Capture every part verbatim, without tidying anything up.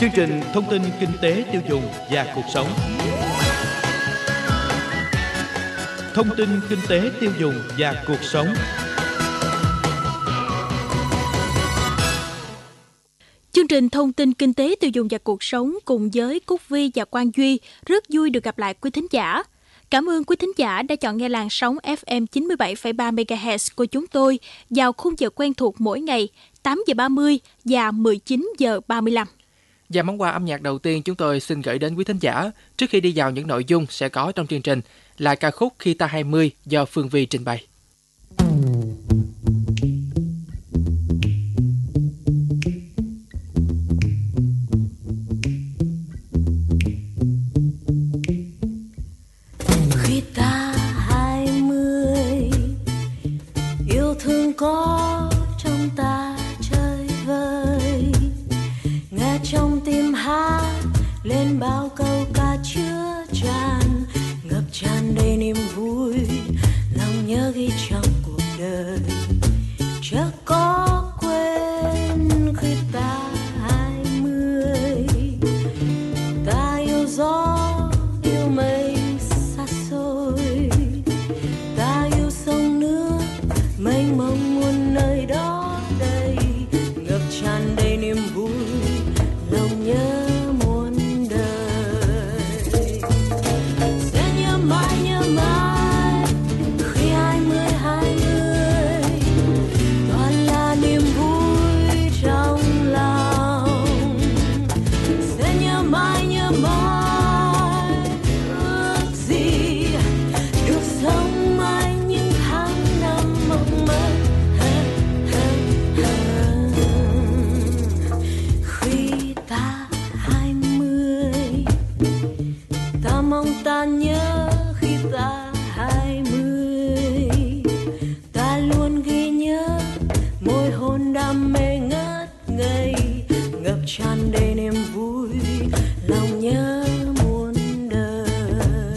Chương trình thông tin kinh tế tiêu dùng và cuộc sống. Thông tin kinh tế tiêu dùng và cuộc sống. Chương trình thông tin kinh tế tiêu dùng và cuộc sống cùng với Cúc Vi và Quang Duy rất vui được gặp lại quý thính giả. Cảm ơn quý thính giả đã chọn nghe làn sóng ép em chín mươi bảy phẩy ba mê ga héc của chúng tôi vào khung giờ quen thuộc mỗi ngày tám giờ ba mươi và mười chín giờ ba mươi lăm. Và món quà âm nhạc đầu tiên chúng tôi xin gửi đến quý thính giả trước khi đi vào những nội dung sẽ có trong chương trình là ca khúc Khi Ta hai mươi do Phương Vi trình bày. Khi ta hai mươi, yêu thương có trong ta chơi vơi, nghe trong tim hát lên bao câu ca chứa chan, ngập tràn đầy niềm vui, lòng nhớ ghi trong cuộc đời. Chớ có quên khi ta hai mươi, ta yêu gió yêu mây xa xôi, ta yêu sông nước mênh mông muôn nơi đó đây, ngập tràn đầy niềm vui, lòng nhớ muôn đời. Sẽ nhớ mãi nhớ mãi khi hai mươi hai mươi, toàn là niềm vui trong lòng. Sẽ nhớ mãi nhớ mãi ước gì được sống mãi những tháng năm mộng mơ. Khi ta hai mươi, ta mong ta nhớ khi ta hai mươi, ta luôn ghi nhớ môi hôn đam mê ngất ngây, ngập tràn đầy niềm vui, lòng nhớ muôn đời.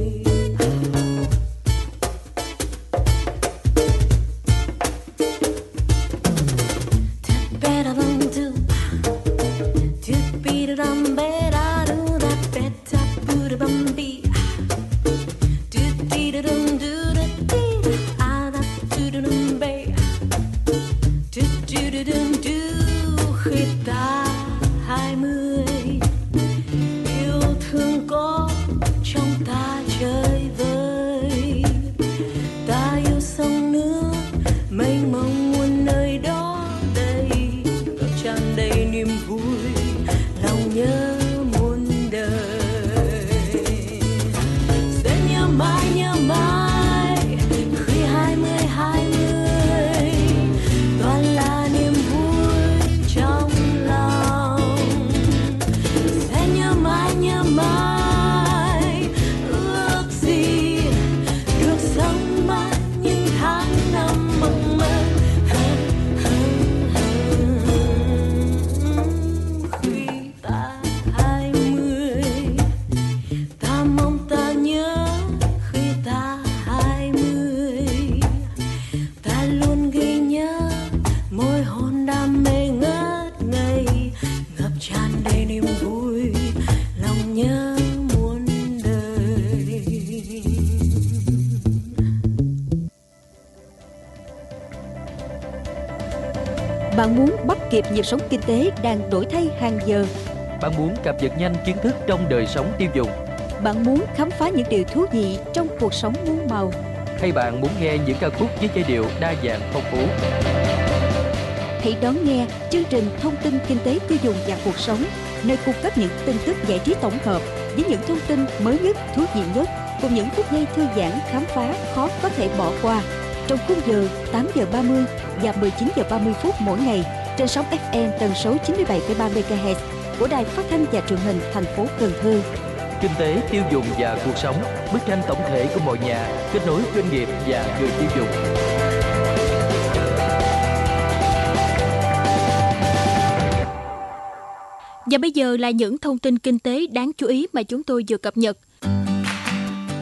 Khi ta hai mươi, yêu thương có trong ta chơi vơi, ta yêu sông nước mênh mông muôn nơi đó đây, ngập tràn đầy niềm vui, lòng nhớ muôn đời. Sẽ nhớ mãi nhớ mãi khi hai mươi hai mươi, toàn là niềm vui trong lòng. Sẽ nhớ mãi nhớ mãi ước gì được sống mãi những tháng năm mộng mơ. Khi ta hai mươi, ta mong ta nhớ khi ta hai mươi, ta luôn ghi nhớ môi hôn đam mê ngất ngây, ngập tràn đầy niềm vui, lòng nhớ muôn đời. Bạn muốn bắt kịp nhịp sống kinh tế đang đổi thay hàng giờ? Bạn muốn cập nhật nhanh kiến thức trong đời sống tiêu dùng? Bạn muốn khám phá những điều thú vị trong cuộc sống muôn màu? Hay bạn muốn nghe những ca khúc với giai điệu đa dạng phong phú? Hãy đón nghe chương trình Thông tin kinh tế tiêu dùng và cuộc sống, nơi cung cấp những tin tức giải trí tổng hợp với những thông tin mới nhất, thú vị nhất, cùng những phút giây thư giãn khám phá khó có thể bỏ qua. Trong khung giờ tám giờ ba mươi và mười chín giờ ba mươi phút mỗi ngày trên sóng ép em tần số chín mươi bảy phẩy ba mê ga héc của Đài Phát thanh và Truyền hình thành phố Cần Thơ. Kinh tế tiêu dùng và cuộc sống, bức tranh tổng thể của mọi nhà, kết nối doanh nghiệp và người tiêu dùng. Và bây giờ là những thông tin kinh tế đáng chú ý mà chúng tôi vừa cập nhật.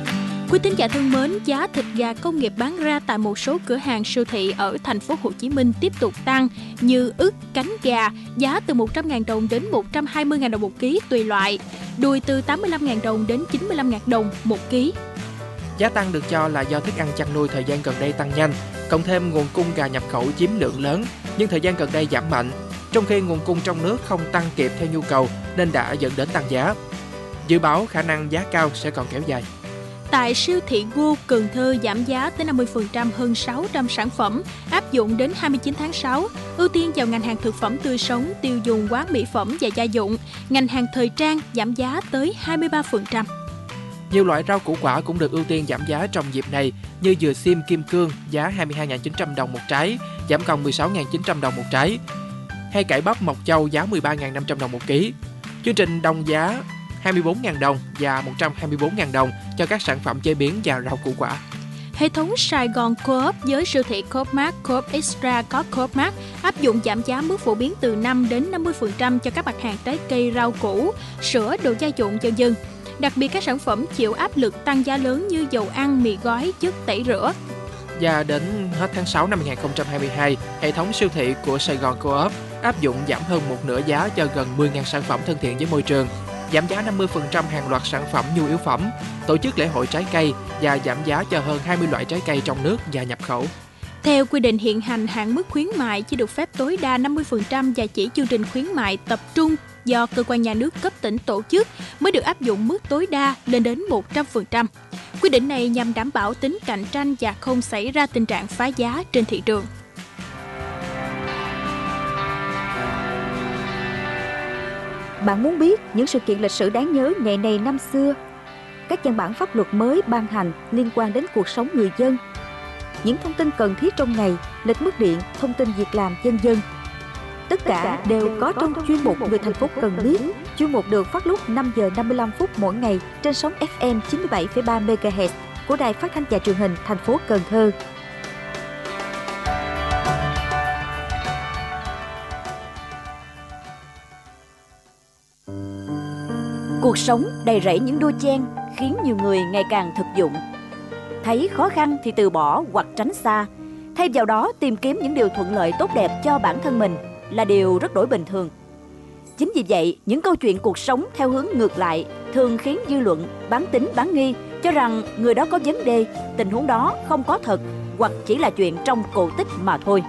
Quý thính giả thân mến, giá thịt gà công nghiệp bán ra tại một số cửa hàng siêu thị ở thành phố Hồ Chí Minh tiếp tục tăng, như ức, cánh gà giá từ một trăm nghìn đồng đến một trăm hai mươi nghìn đồng một ký tùy loại, đùi từ tám mươi lăm nghìn đồng đến chín mươi lăm nghìn đồng một ký. Giá tăng được cho là do thức ăn chăn nuôi thời gian gần đây tăng nhanh, cộng thêm nguồn cung gà nhập khẩu chiếm lượng lớn, nhưng thời gian gần đây giảm mạnh, trong khi nguồn cung trong nước không tăng kịp theo nhu cầu nên đã dẫn đến tăng giá. Dự báo khả năng giá cao sẽ còn kéo dài. Tại siêu thị Go, Cần Thơ giảm giá tới năm mươi phần trăm hơn sáu trăm sản phẩm, áp dụng đến hai mươi chín tháng sáu, ưu tiên vào ngành hàng thực phẩm tươi sống, tiêu dùng hóa mỹ phẩm và gia dụng. Ngành hàng thời trang giảm giá tới hai mươi ba phần trăm. Nhiều loại rau củ quả cũng được ưu tiên giảm giá trong dịp này, như dừa xiêm kim cương giá hai mươi hai nghìn chín trăm đồng một trái, giảm còn mười sáu nghìn chín trăm đồng một trái, hay cải bắp Mộc Châu giá mười ba nghìn năm trăm đồng một ký. Chương trình đồng giá hai mươi bốn nghìn đồng và một trăm hai mươi bốn nghìn đồng cho các sản phẩm chế biến và rau củ quả. Hệ thống Sài Gòn Co-op với siêu thị Co-op Mart, Co-op Extra có Co-op Mart áp dụng giảm giá mức phổ biến từ năm đến năm mươi phần trăm cho các mặt hàng trái cây, rau củ, sữa, đồ gia dụng vân vân. Đặc biệt các sản phẩm chịu áp lực tăng giá lớn như dầu ăn, mì gói, chất tẩy rửa. Và đến hết tháng sáu năm hai nghìn không trăm hai mươi hai, hệ thống siêu thị của Sài Gòn Co-op áp dụng giảm hơn một nửa giá cho gần mười nghìn sản phẩm thân thiện với môi trường, giảm giá năm mươi phần trăm hàng loạt sản phẩm nhu yếu phẩm, tổ chức lễ hội trái cây và giảm giá cho hơn hai mươi loại trái cây trong nước và nhập khẩu. Theo quy định hiện hành, hạn mức khuyến mại chỉ được phép tối đa năm mươi phần trăm và chỉ chương trình khuyến mại tập trung do cơ quan nhà nước cấp tỉnh tổ chức mới được áp dụng mức tối đa lên đến một trăm phần trăm. Quy định này nhằm đảm bảo tính cạnh tranh và không xảy ra tình trạng phá giá trên thị trường. Bạn muốn biết những sự kiện lịch sử đáng nhớ ngày này năm xưa, các văn bản pháp luật mới ban hành liên quan đến cuộc sống người dân, những thông tin cần thiết trong ngày, lịch mức điện, thông tin việc làm vân vân. Tất cả đều có trong chuyên mục Người thành phố cần biết. Chuyên mục được phát lúc năm giờ năm mươi lăm phút mỗi ngày trên sóng ép em chín mươi bảy phẩy ba mê ga héc của Đài Phát thanh và Truyền hình thành phố Cần Thơ. Cuộc sống đầy rẫy những đua chen khiến nhiều người ngày càng thực dụng. Thấy khó khăn thì từ bỏ hoặc tránh xa, thay vào đó tìm kiếm những điều thuận lợi tốt đẹp cho bản thân mình là điều rất đổi bình thường. Chính vì vậy, những câu chuyện cuộc sống theo hướng ngược lại thường khiến dư luận bán tín bán nghi, cho rằng người đó có vấn đề, tình huống đó không có thật hoặc chỉ là chuyện trong cổ tích mà thôi.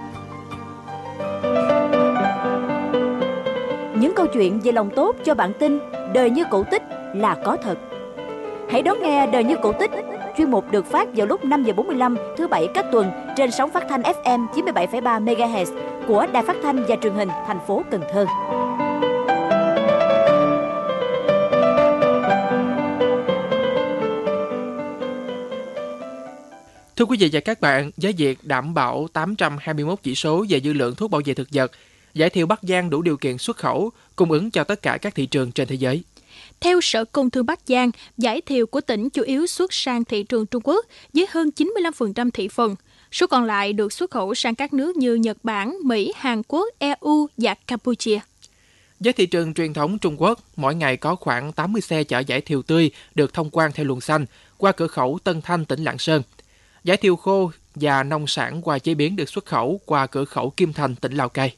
Những câu chuyện về lòng tốt cho bạn tin đời như cổ tích là có thật. Hãy đón nghe Đời như cổ tích, chuyên mục được phát vào lúc năm giờ bốn mươi lăm thứ bảy các tuần trên sóng phát thanh ép em chín mươi bảy phẩy ba mê ga héc của Đài Phát thanh và Truyền hình thành phố Cần Thơ. Thưa quý vị và các bạn, với việc đảm bảo tám trăm hai mươi mốt chỉ số về dư lượng thuốc bảo vệ thực vật, vải thiều Bắc Giang đủ điều kiện xuất khẩu, cung ứng cho tất cả các thị trường trên thế giới. Theo Sở Công Thương Bắc Giang, vải thiều của tỉnh chủ yếu xuất sang thị trường Trung Quốc với hơn chín mươi lăm phần trăm thị phần. Số còn lại được xuất khẩu sang các nước như Nhật Bản, Mỹ, Hàn Quốc, e u và Campuchia. Với thị trường truyền thống Trung Quốc, mỗi ngày có khoảng tám mươi xe chở vải thiều tươi được thông quan theo luồng xanh qua cửa khẩu Tân Thanh, tỉnh Lạng Sơn. Vải thiều khô và nông sản qua chế biến được xuất khẩu qua cửa khẩu Kim Thành, tỉnh Lào Cai.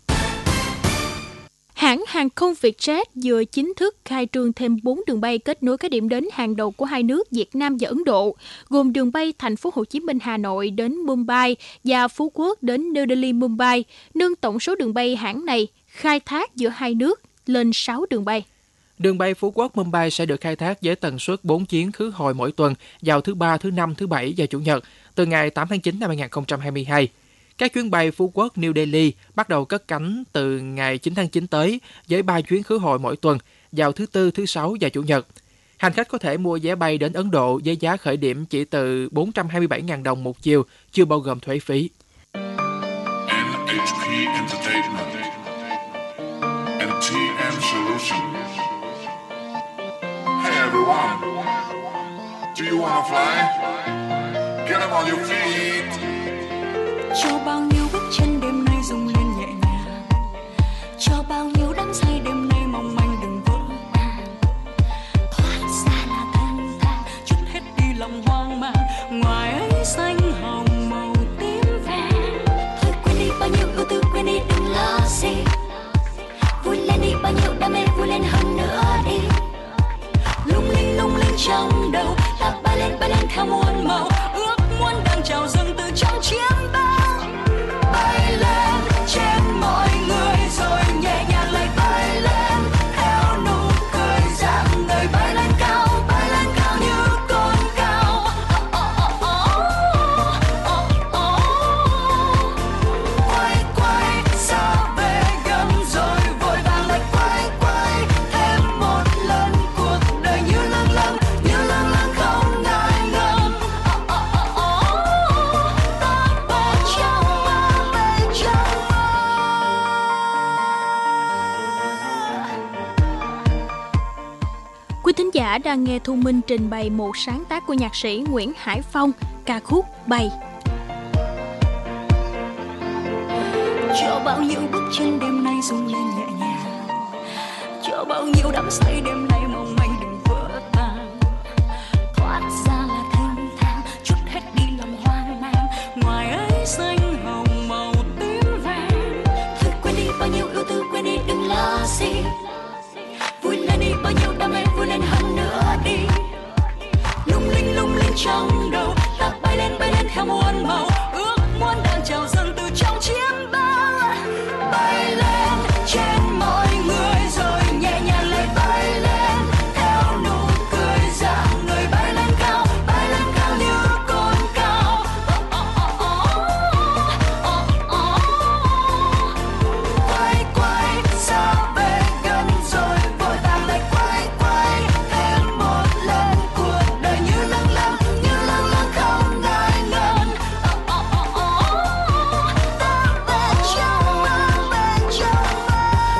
Hãng hàng không Vietjet vừa chính thức khai trương thêm bốn đường bay kết nối các điểm đến hàng đầu của hai nước Việt Nam và Ấn Độ, gồm đường bay thành phố Hồ Chí Minh Hà Nội đến Mumbai và Phú Quốc đến New Delhi Mumbai, nâng tổng số đường bay hãng này khai thác giữa hai nước lên sáu đường bay. Đường bay Phú Quốc Mumbai sẽ được khai thác với tần suất bốn chuyến khứ hồi mỗi tuần vào thứ Ba, thứ Năm, thứ Bảy và Chủ nhật từ ngày tám tháng chín năm hai nghìn không trăm hai mươi hai. Các chuyến bay Phú Quốc New Delhi bắt đầu cất cánh từ ngày chín tháng chín tới với ba chuyến khứ hồi mỗi tuần vào thứ Tư, thứ Sáu và Chủ nhật. Hành khách có thể mua vé bay đến Ấn Độ với giá khởi điểm chỉ từ bốn trăm hai mươi bảy nghìn đồng một chiều, chưa bao gồm thuế phí. en hát pê Entertainment, and tê em Solution. Hey everyone, do you wanna fly? Get up on your feet. Cho bao nhiêu bước chân đêm nay rung lên nhẹ nhàng, cho bao nhiêu đắm say đêm nay mong manh đừng vỡ tan, thoát ra là thanh thang, chút hết đi lòng hoang mang. lo gì. Vui lên đi, bao nhiêu đam mê vui lên hơn nữa đi. Lung linh lung linh trong đầu, ta bay lên bay lên theo muôn màu, ước muốn đang trào dâng từ trong chiếc bao. Bay lên trên mọi người rồi nhẹ nhàng lại bay lên, theo nụ cười dạng người bay lên cao, bay lên cao như con cao. Oh, oh, oh, oh, oh, oh. Quay quay xa về gần rồi vội vàng lại quay quay thêm một lần, cuộc đời như lâng lâng như lâng lâng không ngại ngần. Oh, oh, oh, oh. Ta bên trong mơ, bên trong mơ. Quý thính giả đang nghe Thu Minh trình bày một sáng tác của nhạc sĩ Nguyễn Hải Phong, ca khúc Bay. Cho bao nhiêu bước chân đêm nay rung lên nhẹ nhàng, cho bao nhiêu đắm say đêm nay mong manh đừng vỡ tan. Thoát ra là thanh thang, chút hết đi lòng hoang mang, ngoài ấy xanh hồng màu tím vàng. Thôi quên đi bao nhiêu ưu tư, quên đi đừng lo gì. Vui lên đi bao nhiêu đam mê vui lên hơn nữa đi. Lung linh lung linh trong đầu, ta bay lên bay lên theo muôn màu, ước muốn đang trào dâng từ trong chiếc bao. Bay lên trên mọi người rồi nhẹ nhàng lại bay lên, theo nụ cười dạng người bay lên cao, bay lên cao như con cao. Oh, oh, oh, oh, oh, oh. Quay quay xa về gần rồi vội vàng lại quay quay thêm một lần, cuộc đời như lâng lâng như lâng lâng không ngại ngần. Oh, oh, oh, oh. Ta bên trong mơ, bên trong mơ.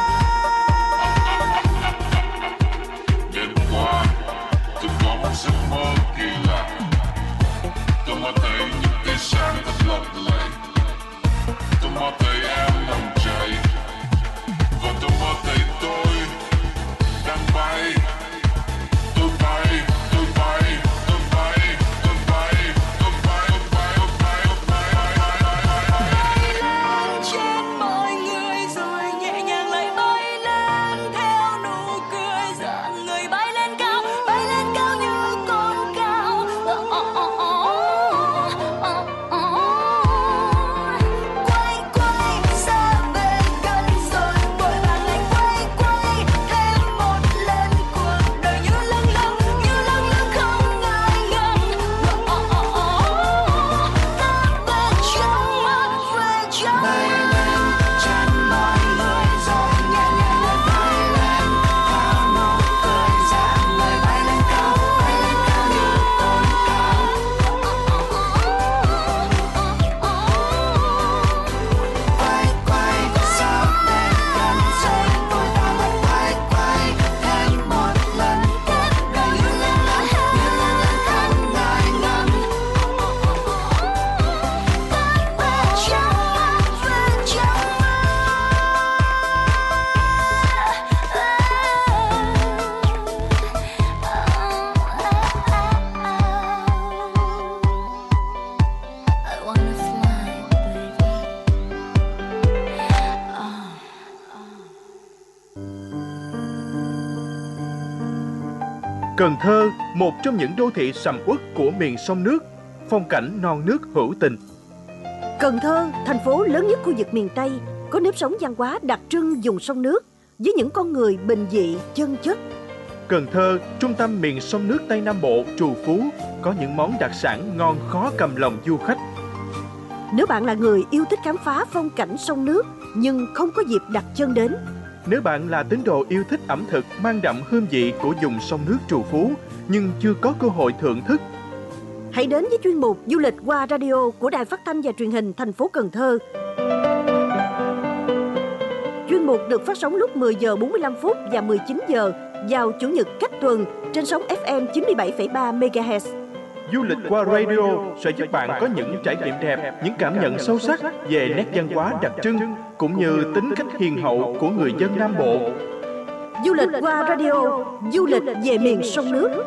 Đêm qua tôi có một giấc mơ kỳ lạ, tôi mơ thấy những tia sáng thật lộng lẫy. Tôi mơ thấy em nồng cháy, và tôi mơ thấy tôi đang bay. Tôi bay, tôi bay, tôi bay, tôi bay, tôi bay, tôi bay, tôi bay, tôi bay, bay, bay, bay, bay. Trên mọi người rồi nhẹ nhàng lại bay lên, theo nụ cười dạng người bay lên cao, bay lên cao như con cao. Oh, oh, oh, oh, oh, oh. Quay quay xa về gần rồi vội vàng lại quay quay thêm một lần, cuộc đời như lâng lâng như lâng lâng không ngại ngần. Oh, oh, oh, oh. Ta bên trong mơ, về trong mơ. Trên mọi người rồi nhẹ nhàng lại bay lên, theo nụ cười dạng người bay lên cao, bay lên cao như con cao. Quay quay xa về gần rồi vội vàng lại quay quay thêm một lần, cuộc đời như lâng lâng như lâng lâng không ngại ngần. Ta bên trong mơ, về trong I wanna fly, baby. Cần Thơ, một trong những đô thị sầm uất của miền sông nước, phong cảnh non nước hữu tình. Cần Thơ, thành phố lớn nhất khu vực miền Tây, có nếp sống văn hóa đặc trưng vùng sông nước, với những con người bình dị, chân chất. Cần Thơ, trung tâm miền sông nước Tây Nam Bộ, trù phú, có những món đặc sản ngon khó cầm lòng du khách. Nếu bạn là người yêu thích khám phá phong cảnh sông nước nhưng không có dịp đặt chân đến, Nếu bạn là tín đồ yêu thích ẩm thực mang đậm hương vị của vùng sông nước trù phú nhưng chưa có cơ hội thưởng thức, hãy đến với chuyên mục Du lịch qua radio của Đài Phát thanh và Truyền hình thành phố Cần Thơ. Chuyên mục được phát sóng lúc mười giờ bốn mươi lăm phút và mười chín giờ vào Chủ nhật cách tuần trên sóng ép em chín mươi bảy phẩy ba mê ga héc. Du lịch qua radio sẽ giúp bạn có những trải nghiệm đẹp, những cảm nhận sâu sắc về nét văn hóa đặc trưng cũng như tính cách hiền hậu của người dân Nam Bộ. Du lịch qua radio, du lịch về miền sông nước.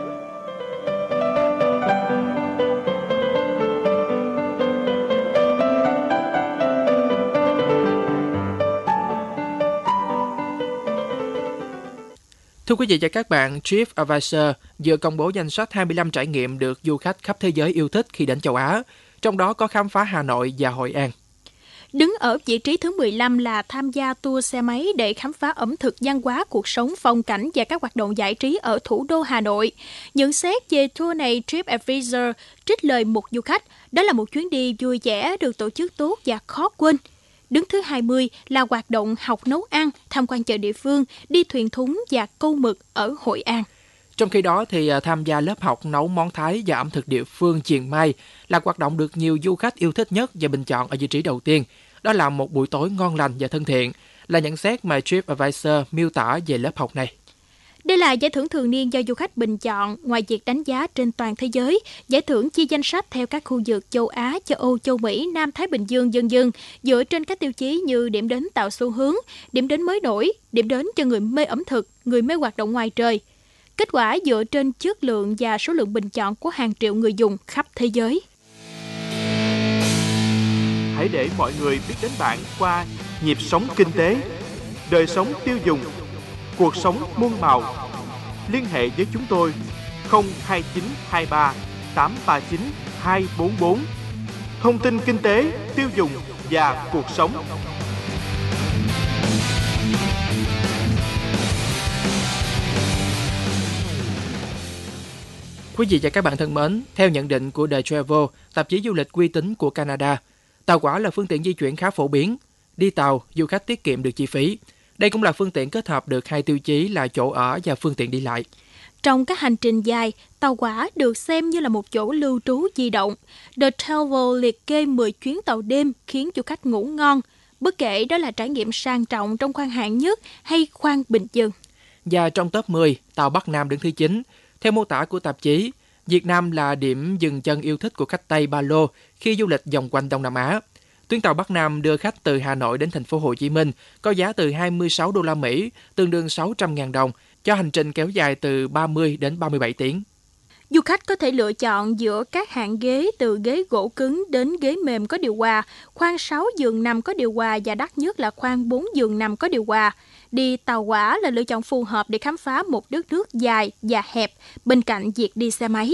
Thưa quý vị và các bạn, TripAdvisor vừa công bố danh sách hai mươi lăm trải nghiệm được du khách khắp thế giới yêu thích khi đến châu Á, trong đó có khám phá Hà Nội và Hội An. Đứng ở vị trí thứ mười lăm là tham gia tour xe máy để khám phá ẩm thực, văn hóa, cuộc sống, phong cảnh và các hoạt động giải trí ở thủ đô Hà Nội. Nhận xét về tour này, TripAdvisor trích lời một du khách, đó là một chuyến đi vui vẻ, được tổ chức tốt và khó quên. Đứng thứ hai mươi là hoạt động học nấu ăn, tham quan chợ địa phương, đi thuyền thúng và câu mực ở Hội An. Trong khi đó, thì tham gia lớp học nấu món Thái và ẩm thực địa phương Chiang Mai là hoạt động được nhiều du khách yêu thích nhất và bình chọn ở vị trí đầu tiên. Đó là một buổi tối ngon lành và thân thiện, là nhận xét mà TripAdvisor miêu tả về lớp học này. Đây là giải thưởng thường niên do du khách bình chọn. Ngoài việc đánh giá trên toàn thế giới, giải thưởng chia danh sách theo các khu vực châu Á, châu Âu, châu Mỹ, Nam Thái Bình Dương, vân vân, dựa trên các tiêu chí như điểm đến tạo xu hướng, điểm đến mới nổi, điểm đến cho người mê ẩm thực, người mê hoạt động ngoài trời. Kết quả dựa trên chất lượng và số lượng bình chọn của hàng triệu người dùng khắp thế giới. Hãy để mọi người biết đến bạn qua nhịp sống kinh tế, đời sống tiêu dùng, cuộc sống muôn màu. Liên hệ với chúng tôi không hai chín hai ba tám ba chín hai bốn bốn. Thông tin kinh tế, tiêu dùng và cuộc sống. Quý vị và các bạn thân mến, theo nhận định của The Travel, tạp chí du lịch uy tín của Canada, tàu hỏa là phương tiện di chuyển khá phổ biến. Đi tàu, du khách tiết kiệm được chi phí. Đây cũng là phương tiện kết hợp được hai tiêu chí là chỗ ở và phương tiện đi lại. Trong các hành trình dài, tàu hỏa được xem như là một chỗ lưu trú di động. The Travel liệt kê mười chuyến tàu đêm khiến du khách ngủ ngon, bất kể đó là trải nghiệm sang trọng trong khoang hạng nhất hay khoang bình dân. Và trong top mười, tàu Bắc Nam đứng thứ chín. Theo mô tả của tạp chí, Việt Nam là điểm dừng chân yêu thích của khách Tây Ba Lô khi du lịch vòng quanh Đông Nam Á. Tuyến tàu Bắc Nam đưa khách từ Hà Nội đến thành phố Hồ Chí Minh có giá từ hai mươi sáu đô la Mỹ, tương đương sáu trăm nghìn đồng, cho hành trình kéo dài từ ba mươi đến ba mươi bảy tiếng. Du khách có thể lựa chọn giữa các hạng ghế từ ghế gỗ cứng đến ghế mềm có điều hòa, khoang sáu giường nằm có điều hòa và đắt nhất là khoang bốn giường nằm có điều hòa. Đi tàu hỏa là lựa chọn phù hợp để khám phá một đất nước dài và hẹp bên cạnh việc đi xe máy.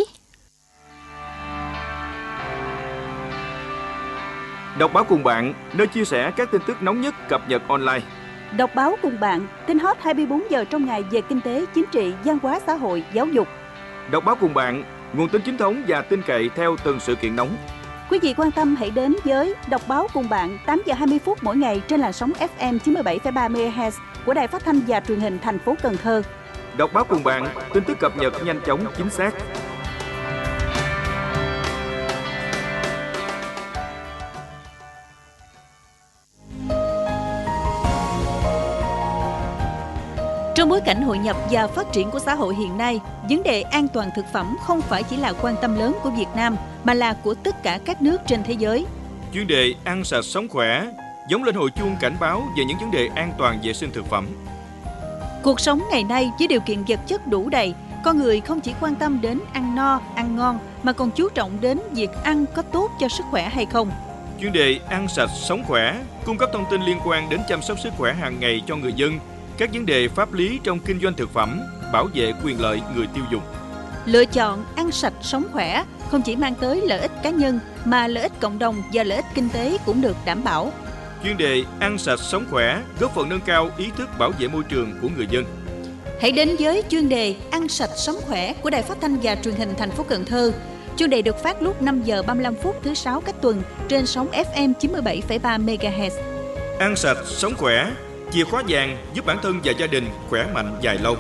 Đọc báo cùng bạn, nơi chia sẻ các tin tức nóng nhất cập nhật online. Đọc báo cùng bạn, tin hot hai mươi bốn giờ trong ngày về kinh tế, chính trị, văn hóa xã hội, giáo dục. Đọc báo cùng bạn, nguồn tin chính thống và tin cậy theo từng sự kiện nóng. Quý vị quan tâm hãy đến với Đọc báo cùng bạn tám giờ hai mươi phút mỗi ngày trên làn sóng ép em chín mươi bảy phẩy ba mê ga héc của Đài Phát thanh và Truyền hình thành phố Cần Thơ. Đọc báo cùng bạn, tin tức cập nhật nhanh chóng, chính xác. Trong bối cảnh hội nhập và phát triển của xã hội hiện nay, vấn đề an toàn thực phẩm không phải chỉ là quan tâm lớn của Việt Nam, mà là của tất cả các nước trên thế giới. Chuyên đề ăn sạch sống khỏe giống lên hồi chuông cảnh báo về những vấn đề an toàn vệ sinh thực phẩm. Cuộc sống ngày nay với điều kiện vật chất đủ đầy, con người không chỉ quan tâm đến ăn no, ăn ngon, mà còn chú trọng đến việc ăn có tốt cho sức khỏe hay không. Chuyên đề ăn sạch sống khỏe cung cấp thông tin liên quan đến chăm sóc sức khỏe hàng ngày cho người dân, các vấn đề pháp lý trong kinh doanh thực phẩm, bảo vệ quyền lợi người tiêu dùng. Lựa chọn ăn sạch sống khỏe không chỉ mang tới lợi ích cá nhân mà lợi ích cộng đồng và lợi ích kinh tế cũng được đảm bảo. Chuyên đề ăn sạch sống khỏe góp phần nâng cao ý thức bảo vệ môi trường của người dân. Hãy đến với chuyên đề ăn sạch sống khỏe của Đài Phát thanh và Truyền hình thành phố Cần Thơ. Chuyên đề được phát lúc năm giờ ba mươi lăm phút thứ sáu cách tuần trên sóng ép em chín mươi bảy phẩy ba mê ga héc. Ăn sạch sống khỏe, chìa khóa vàng giúp bản thân và gia đình khỏe mạnh dài lâu.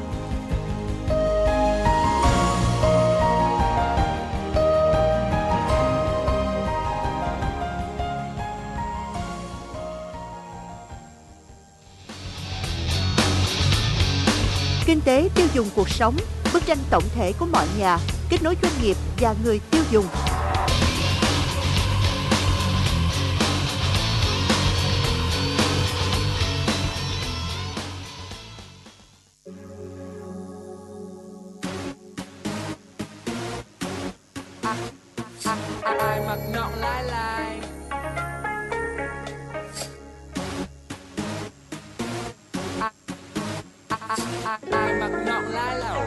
Kinh tế tiêu dùng cuộc sống, bức tranh tổng thể của mọi nhà, kết nối doanh nghiệp và người tiêu dùng. Ai mặc nọ lái lai ai, ai mặc nọng lái lầu.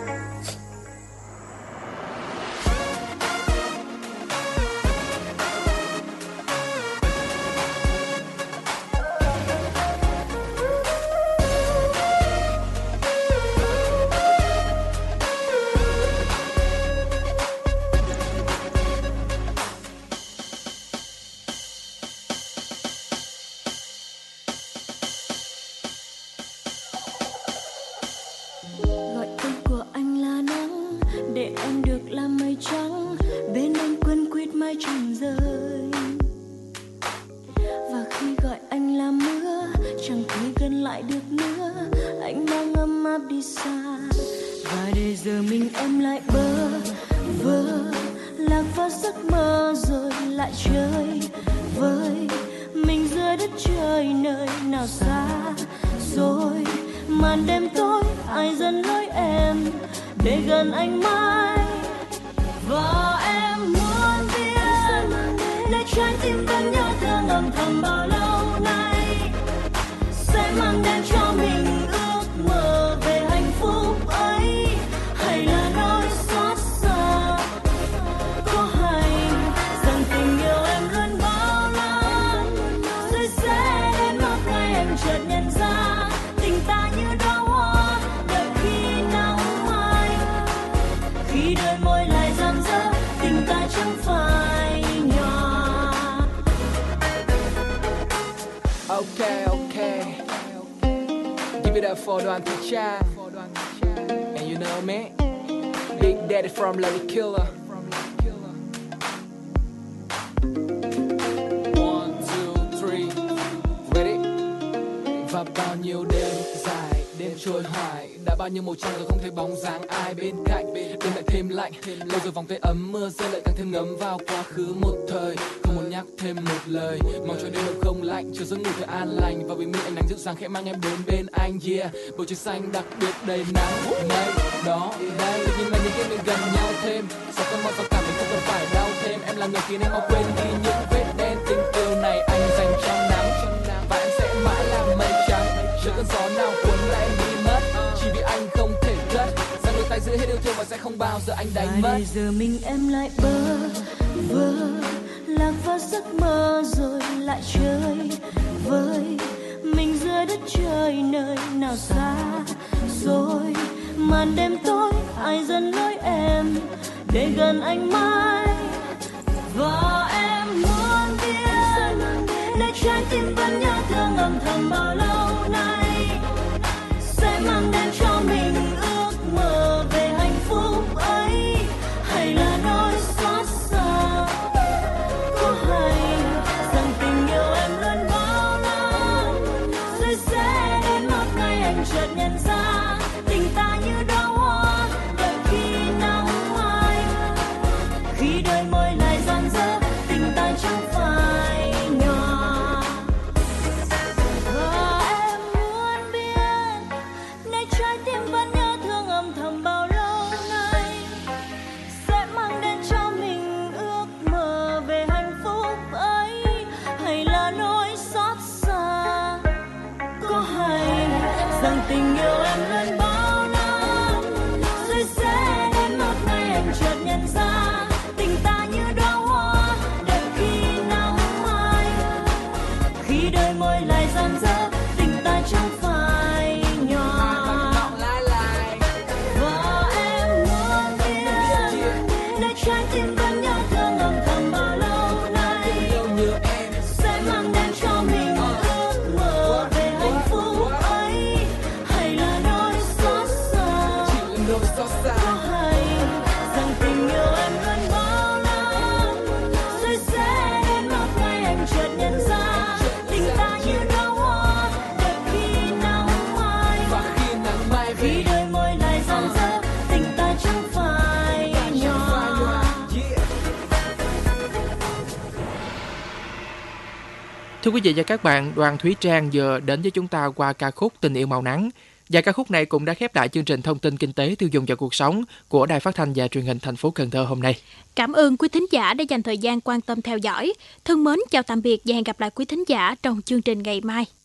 Okay, okay. Give it up for Đoàn Thị Trang. And you know me, Big Daddy from Lady Killer. One, two, three, ready. Và bao nhiêu đêm dài, đêm trôi hoài, đã bao nhiêu màu trắng rồi không thấy bóng dáng ai bên cạnh. Đêm lại thêm lạnh, lâu rồi vòng tay ấm mưa rơi lại càng thêm ngấm vào quá khứ một thời. Không muốn nhắc thêm một lời, mong cho đêm không lạnh, chờ giấc ngủ thật an lành. Và bình minh ánh nắng dịu dàng khẽ mang em đến bên anh, yeah. Bầu trời xanh đặc biệt đầy nắng mây đó đây, nhưng mà những cái mình gần nhau thêm. Sao cơn mưa sao cảm mình không cần phải đau thêm. Em là người khiến em mau quên đi những vết đen. Tình yêu này anh dành cho nắng, và em sẽ mãi là mây trắng. Chưa cơn gió nào cuốn lại em đi mất, chỉ vì anh không thể cất. Rằng đôi tay giữ hết yêu thương và sẽ không bao giờ anh đánh mất. Và để giờ mình em lại bơ vơ, lạc vào giấc mơ rồi lại chơi vơi. Mình giữa đất trời nơi nào xa rồi, màn đêm tối ai dẫn lối em để gần anh mãi. Và em muốn biết để trái tim vẫn nhớ thương âm thầm bao lâu nay, sẽ mang đến cho mình ước mơ về hạnh phúc ấy, hay là nỗi xót xa. Có hay rằng tình yêu em luôn bao la, rồi sẽ đến một ngày anh chợt nhận ra tình ta như đóa hoa đợi khi nắng mai. Khi đôi môi lại rạng rỡ, tình ta chẳng phải nhỏ. Và em muốn biết nơi trái tim vẫn nhớ thương âm thầm bao lâu nay, sẽ mang đến cho mình ước mơ về hạnh phúc ấy, hay là nỗi xót xa. Có hay rằng tình yêu em luôn bao la, rồi sẽ đến một ngày anh chợt nhận ra tình ta như đóa hoa đợi khi nắng mai. Khi đôi môi lại rạng rỡ, tình ta chẳng phải nhỏ. Và em muốn biết nơi trái tim vẫn nhớ thương âm thầm bao lâu nay, sẽ mang đến cho mình ước mơ về hạnh phúc ấy, hay là nỗi xót xa. Có hay rằng tình yêu em luôn bao la, rồi sẽ đến một ngày anh chợt nhận ra tình ta như đóa hoa đợi khi nắng mai. Khi đôi môi lại rạng rỡ, tình ta chẳng phải nhỏ. Thưa quý vị và các bạn, Đoàn Thúy Trang vừa đến với chúng ta qua ca khúc Tình yêu màu nắng. Và ca khúc này cũng đã khép lại chương trình Thông tin Kinh tế Tiêu dùng và Cuộc sống của Đài Phát thanh và Truyền hình thành phố Cần Thơ hôm nay. Cảm ơn quý thính giả đã dành thời gian quan tâm theo dõi. Thân mến chào tạm biệt và hẹn gặp lại quý thính giả trong chương trình ngày mai.